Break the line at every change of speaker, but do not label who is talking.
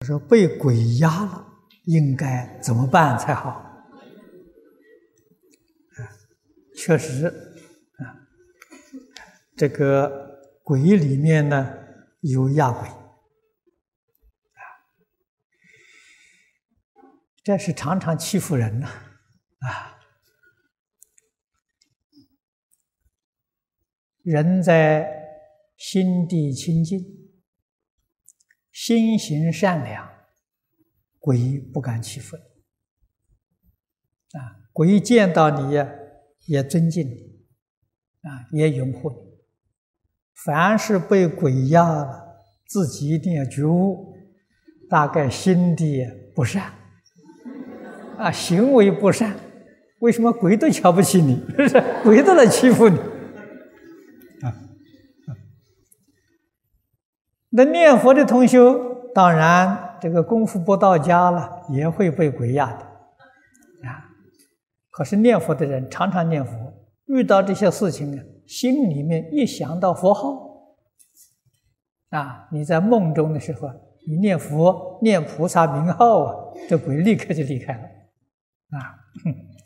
说被鬼压了，应该怎么办才好？确实啊，这个鬼里面呢有压鬼这是常常欺负人呐人在心地清净，心行善良，鬼不敢欺负你鬼见到你呀，也尊敬你也拥护你。凡是被鬼压了，自己一定要觉悟，大概心地不善行为不善。为什么鬼都瞧不起你？是不是？鬼都来欺负你那念佛的同修，当然这个功夫不到家了，也会被鬼压的可是念佛的人常常念佛，遇到这些事情心里面一想到佛号你在梦中的时候，你念佛念菩萨名号这鬼立刻就离开了